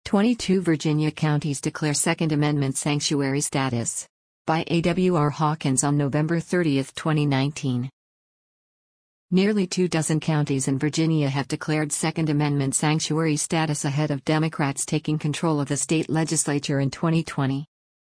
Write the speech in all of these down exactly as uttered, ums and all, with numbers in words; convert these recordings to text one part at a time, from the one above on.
twenty-two Virginia counties declare Second Amendment sanctuary status. By A W R Hawkins on November thirtieth, twenty nineteen. Nearly two dozen counties in Virginia have declared Second Amendment sanctuary status ahead of Democrats taking control of the state legislature in twenty twenty.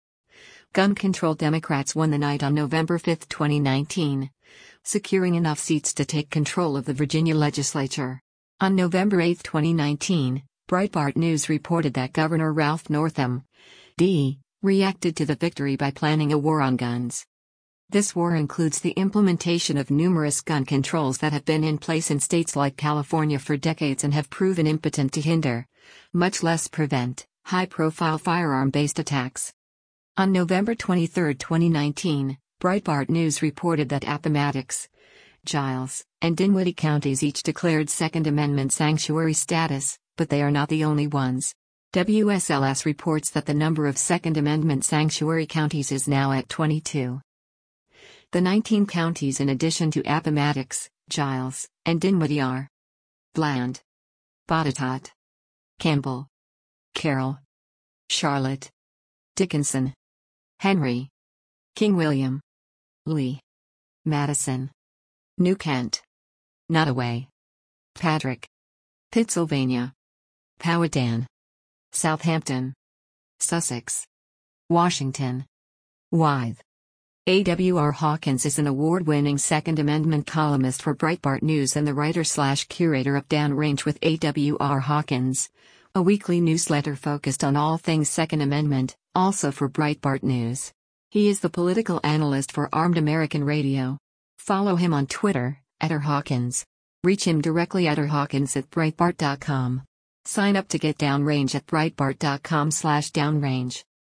Gun control Democrats won the night on November fifth, twenty nineteen, securing enough seats to take control of the Virginia legislature. On November eighth, twenty nineteen, Breitbart News reported that Governor Ralph Northam, D, reacted to the victory by planning a war on guns. This war includes the implementation of numerous gun controls that have been in place in states like California for decades and have proven impotent to hinder, much less prevent, high-profile firearm-based attacks. On November twenty-third, twenty nineteen, Breitbart News reported that Appomattox, Giles, and Dinwiddie counties each declared Second Amendment sanctuary status, but they are not the only ones. W S L S reports that the number of Second Amendment sanctuary counties is now at twenty-two. The nineteen counties in addition to Appomattox, Giles, and Dinwiddie are Bland, Botetourt, Campbell, Carroll, Charlotte, Dickinson, Henry, King William, Lee, Madison, New Kent, Nottoway, Patrick, Pittsylvania, Powhatan, Southampton, Sussex, Washington, Wythe. A W R Hawkins is an award-winning Second Amendment columnist for Breitbart News and the writer-slash-curator of Downrange with A W R Hawkins, a weekly newsletter focused on all things Second Amendment, also for Breitbart News. He is the political analyst for Armed American Radio. Follow him on Twitter, at r hawkins. Reach him directly at r hawkins at breitbart dot com. Sign up to get Downrange at breitbart dot com slash downrange.